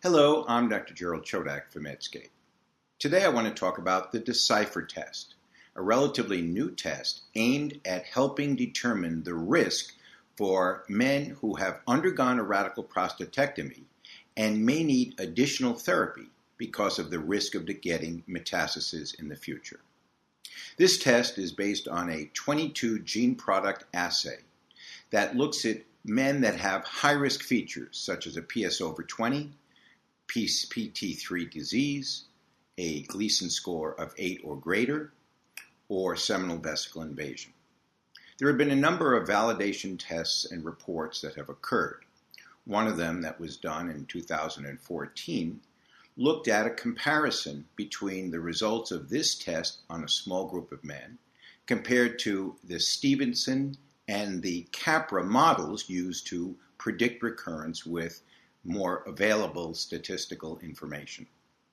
Hello, I'm Dr. Gerald Chodak from Medscape. Today I want to talk about the Decipher test, a relatively new test aimed at helping determine the risk for men who have undergone a radical prostatectomy and may need additional therapy because of the risk of getting metastases in the future. This test is based on a 22 gene product assay that looks at men that have high-risk features such as a PS over 20, PT3 disease, a Gleason score of 8 or greater, or seminal vesicle invasion. There have been a number of validation tests and reports that have occurred. One of them that was done in 2014 looked at a comparison between the results of this test on a small group of men compared to the Stevenson and the Capra models used to predict recurrence with more available statistical information.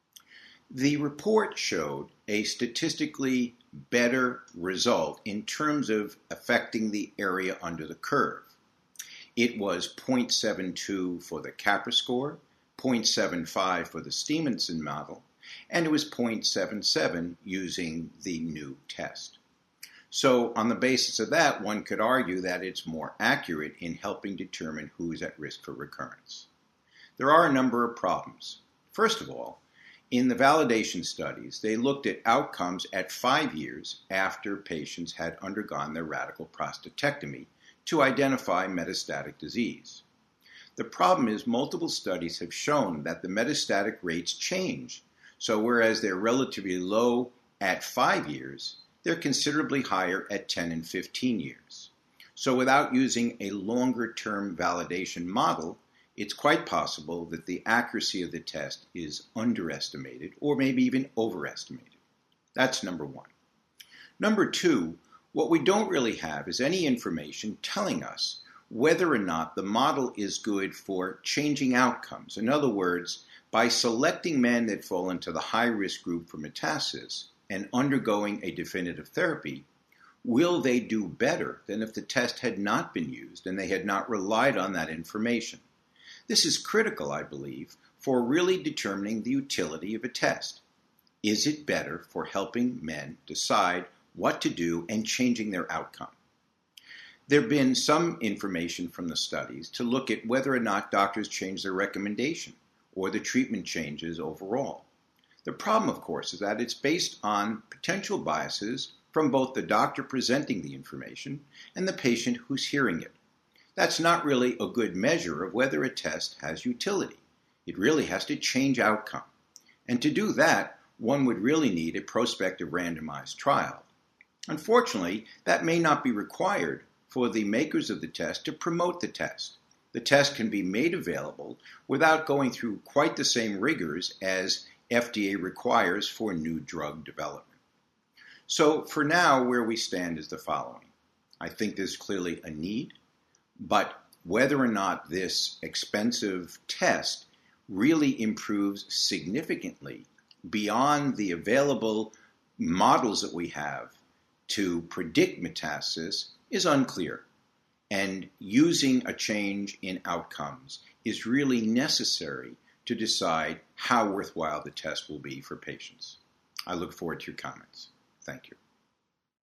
The report showed a statistically better result in terms of affecting the area under the curve. It was 0.72 for the Capra score, 0.75 for the Stevenson model, and it was 0.77 using the new test. So on the basis of that, one could argue that it's more accurate in helping determine who is at risk for recurrence. There are a number of problems. First of all, in the validation studies, they looked at outcomes at 5 years after patients had undergone their radical prostatectomy to identify metastatic disease. The problem is multiple studies have shown that the metastatic rates change. So whereas they're relatively low at 5 years, they're considerably higher at 10 and 15 years. So without using a longer-term validation model, it's quite possible that the accuracy of the test is underestimated or maybe even overestimated. That's number one. Number two, what we don't really have is any information telling us whether or not the model is good for changing outcomes. In other words, by selecting men that fall into the high-risk group for metastasis and undergoing a definitive therapy, will they do better than if the test had not been used and they had not relied on that information? This is critical, I believe, for really determining the utility of a test. Is it better for helping men decide what to do and changing their outcome? There have been some information from the studies to look at whether or not doctors change their recommendation or the treatment changes overall. The problem, of course, is that it's based on potential biases from both the doctor presenting the information and the patient who's hearing it. That's not really a good measure of whether a test has utility. It really has to change outcome. And to do that, one would really need a prospective randomized trial. Unfortunately, that may not be required for the makers of the test to promote the test. The test can be made available without going through quite the same rigors as FDA requires for new drug development. So for now, where we stand is the following. I think there's clearly a need, but whether or not this expensive test really improves significantly beyond the available models that we have to predict metastasis is unclear. And using a change in outcomes is really necessary to decide how worthwhile the test will be for patients. I look forward to your comments. Thank you.